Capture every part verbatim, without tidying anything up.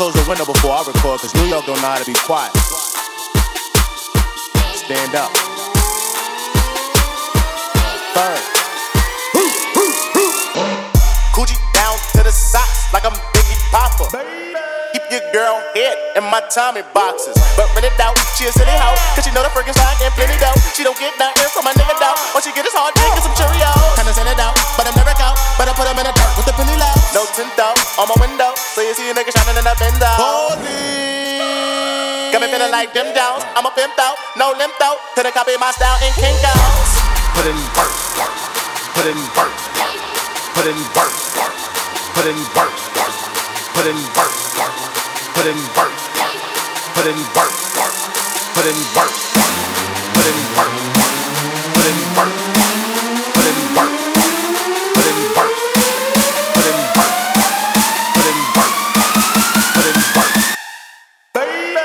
close the window before I record, cause New York don't know how to be quiet. Stand up. Third. Coochie down to the socks like I'm Biggie Popper. Keep your girl head in my Tommy boxes. But rent it out, she a silly hoe, cause she know the freaking stock and plenty dough. She don't get nothing from my nigga dough. All she get is hard dick and some Cheerios. Kinda send it out, but I'm never out. But I put him in the dirt with the penny low. No tint though, on my window, so you see a nigga shining in the window. Holy, got me feeling like them Jones. I'm a pimp though, no limp though. Couldn't copy my style in Kinko's. Put in work, put in work, put in work, put in work, put in work, put in work, put in work, put in work, put in work, put in work, put in work, put in work, put in work, put in work, put in work, baby.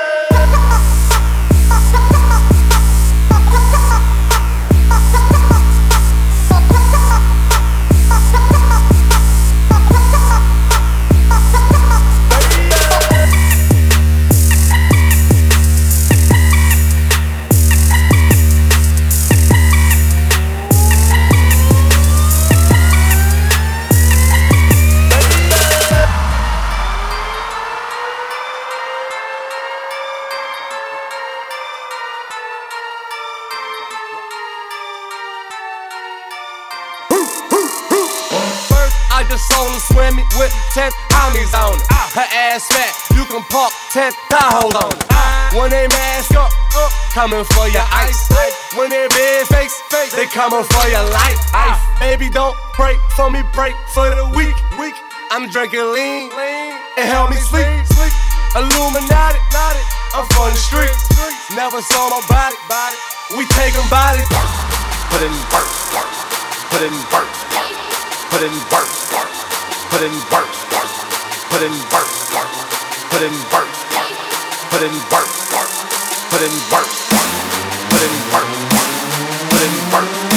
I just saw her swimming with ten homies on it. Her ass fat, you can park ten Tahoes on it. When they mask up, up, coming for your ice. When they big face, they coming for your life. Baby, don't break for me, break for the weak. I'm drinking lean, and help me sleep. Illuminati, I'm from the streets. Never saw my body, we taking bodies. Put in work, put in work, put in work, put in work, put in work, put in work, put in work, put in work, put in work, put in work, put in work.